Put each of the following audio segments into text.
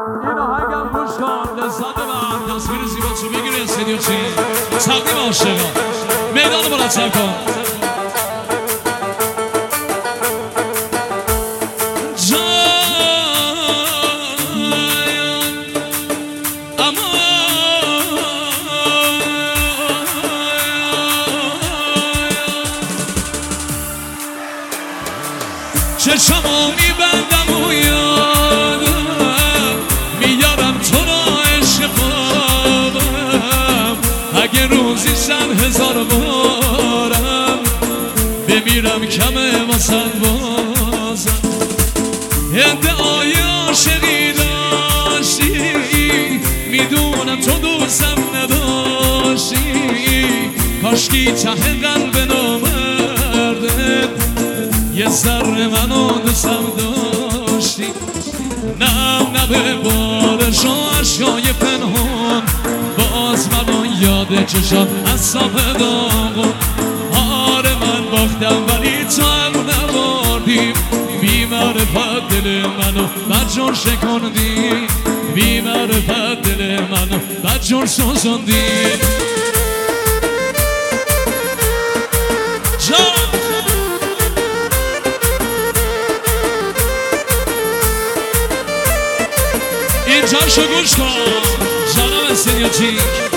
این آهنگم گوش کن لذت من تصویر زیبا تو بگیری استودیو چی تقدیم عاشقان میدان مرتب کن چشمو میبندم و یادم میارم تو را عشق خوابم اگه روزی 100,000 بارم بمیرم کمه واسد بازم ادعای عاشقی داشتی میدونم تو دوستم نداشتی کاشکی ته قلب نامرده یه ذره منو دوستم داشتی نه به بارش و عشقای پنهان باز منو یاد چشات از صاف داغون آره من باختم ولی تو هم نبردی بی معرفت دل منو بدجور شکندی بی معرفت دل منو بدجور سوزندی اینجا شو گوش کن جانم سینیاتیک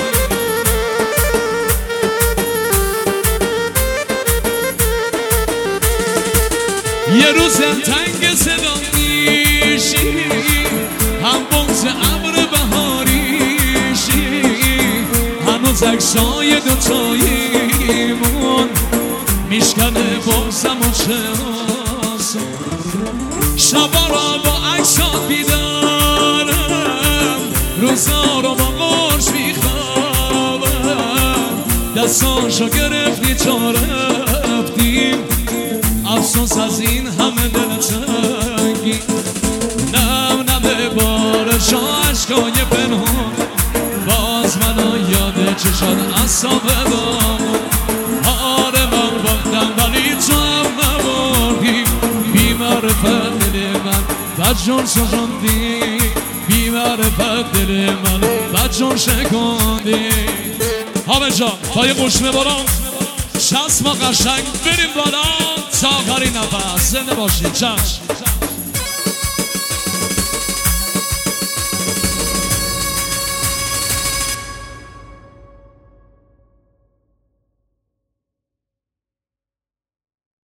یه روز تنگ صدا میشی هم بغض ابر بهاریشی هنوز عکسای دوتاییمون میشکنه بغضم و چراسم شبا را با عکسات بیدارم روزا رو با قرش میخوابم دستاشو گرفتی تا رفتیم افسوس از این همه دلتنگی نه به بارش و عشقای پنهان باز منو یاد چشات از صاف دامون آره من باختم ولی تو هم نبردی بی معرفت دل من بدجور سوزندی بی معرفت دل من بدجور شکندی همه جا پای قشمه برام چسب ما قشنگ بریم بالا تا آخرین نفس زنده باشید چشم